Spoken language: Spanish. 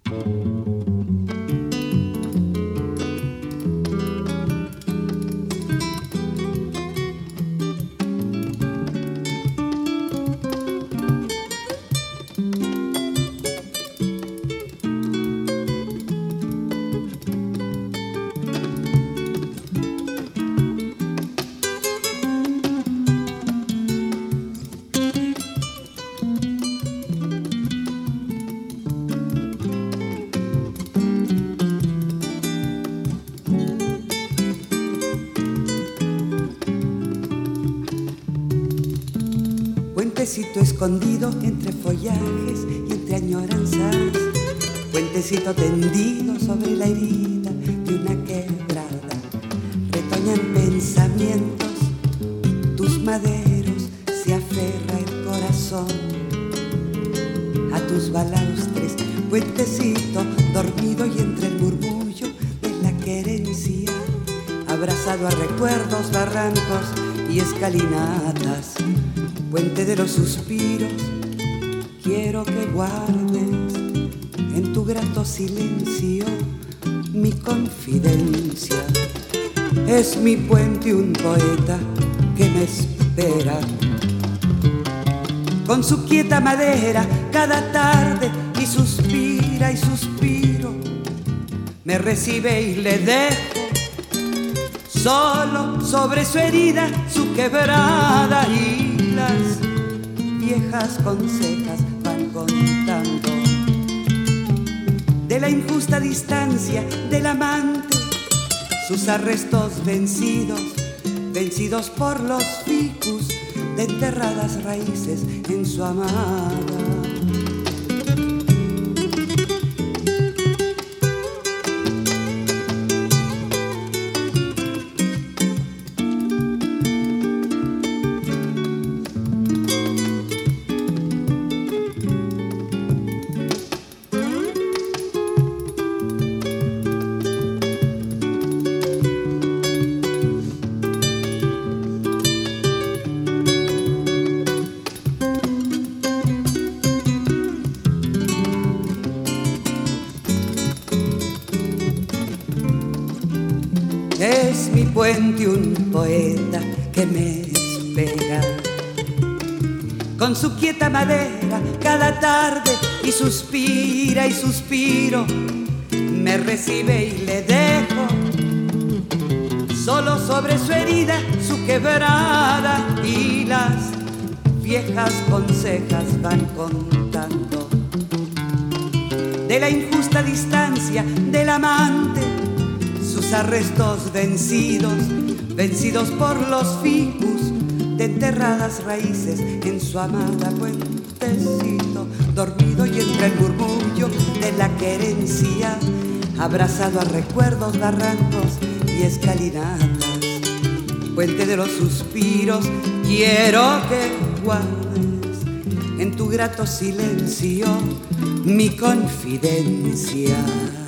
Puentecito escondido entre follajes y entre añoranzas, puentecito tendido sobre la herida de una quebrada. Retoñan pensamientos, tus maderos, se aferra el corazón a tus balaustres. Puentecito dormido y entre el murmullo de la querencia, abrazado a recuerdos, barrancos y escalinatas. Puente de los suspiros, quiero que guardes en tu grato silencio mi confidencia. Es mi puente un poeta que me espera, con su quieta madera cada tarde, y suspira y suspiro. Me recibe y le dejo solo sobre su herida, su quebrada, y las viejas consejas van contando de la injusta distancia del amante, sus arrestos vencidos, vencidos por los ficus de enterradas raíces en su amada. Es mi puente un poeta que me espera, con su quieta madera cada tarde, y suspira y suspiro. Me recibe y le dejo solo sobre su herida, su quebrada, y las viejas consejas van contando de la injusta distancia del amante, sus arrestos vencidos, vencidos por los ficus de enterradas raíces en su amada. Puentecito dormido y entre el murmullo de la querencia, abrazado a recuerdos, barrancos y escalinatas. Puente de los suspiros, quiero que guardes en tu grato silencio mi confidencia.